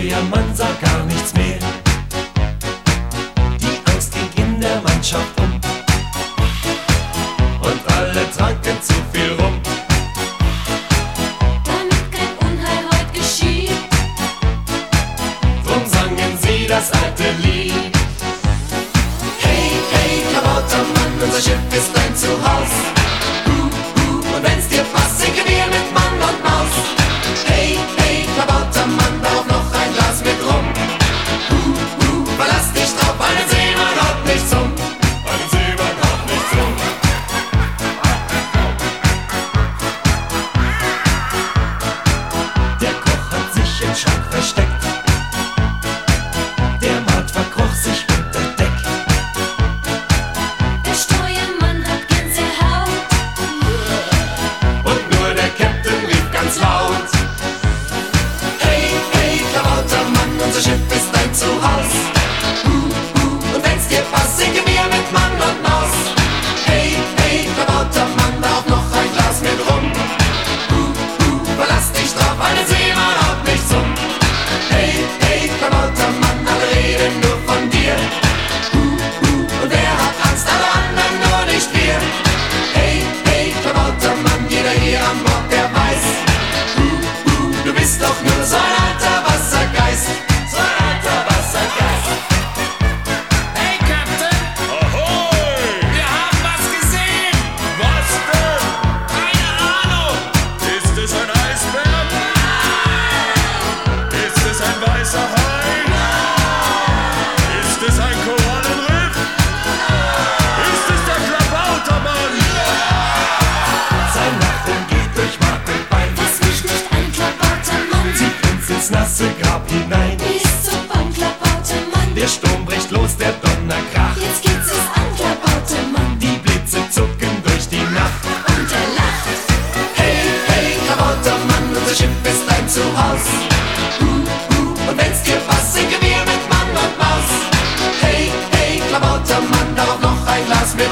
Steuermann sah gar nichts mehr. Die Angst ging in der Mannschaft um und alle tranken zu viel rum. Damit kein Unheil heut geschieht, Drum sangen sie das alte Lied. Hey, hey, Klabautermann, unser Schiff ist dein Zuhause. Und wenn's dir passt, sinken wir mit Mann und Maus. Hey, hey, Klabautermann, darauf noch ein Glas mit Rum. Verlass dich drauf, einen Seemann haut nichts um. Einen Seemann haut nichts um. Der Koch hat sich im Schrank versteckt. Der Mart verkroch sich unter Deck. der Steuermann hat Gänsehaut. Und nur der Captain rief ganz laut: Hey, hey, Klabautermann, unser Schiff ist dein Zuhause. Und wenn's dir passt, sinken wir mit Mann und Maus. Hey, hey, Klabautermann, da auch noch ein Glas mit Rum. Verlass dich drauf, einen Seemann haut nichts um. Hey, hey, Klabautermann, alle reden nur von dir. Und wer hat Angst, alle anderen nur nicht wir. Hey, hey, Klabautermann, jeder hier an Bord, der weiß, du bist doch nur so ein alter Wassergeist. So ein alter Wassergeist. Hey, Captain! Ahoi! Wir haben was gesehen! Was denn? Keine Ahnung! Ist es ein Eisbär? Nein! Ist es ein weißer Hai? Nein! Ist es ein Korallenriff? Nein! Ist es der Klabautermann? Sein Lachen geht durch Mark und Bein. Fass mich nicht an, Klabautermann, Zieht uns ins nasse Grab hinein. bis zum Baum, Klabautermann. Der Sturm bricht los, der Donner kracht. Jetzt geht's es an, Klabautermann, Die Blitze zucken durch die Nacht. und er lacht. Hey, hey, Klabautermann, unser Schiff ist dein Zuhause. Und wenn's dir passt, sinken wir mit Mann und Maus. Hey, hey, Klabautermann, darauf noch ein Glas mit